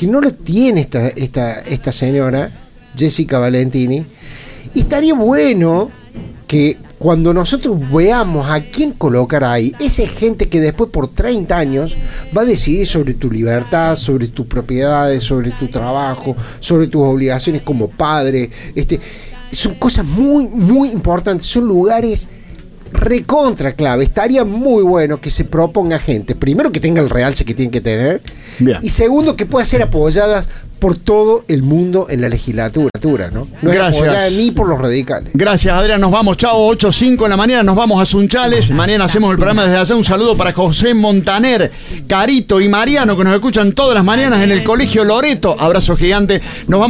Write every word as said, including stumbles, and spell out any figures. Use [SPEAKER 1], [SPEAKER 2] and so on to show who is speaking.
[SPEAKER 1] que no lo tiene esta, esta, esta señora, Jessica Valentini. Y estaría bueno que cuando nosotros veamos a quién colocar ahí, esa gente que después por treinta años va a decidir sobre tu libertad, sobre tus propiedades, sobre tu trabajo, sobre tus obligaciones como padre. Este, son cosas muy, muy importantes, son lugares recontra clave. Estaría muy bueno que se proponga gente, primero que tenga el realce que tienen que tener. Bien. Y segundo que pueda ser apoyadas por todo el mundo en la legislatura, ¿no? No es apoyada ni por los radicales.
[SPEAKER 2] Gracias, Adrián. Nos vamos. Chao, ocho o cinco en la mañana. Nos vamos a Sunchales. Mañana hacemos el programa desde allá. Un saludo para José Montaner, Carito y Mariano, que nos escuchan todas las mañanas en el Colegio Loreto. Abrazo gigante. Nos vamos.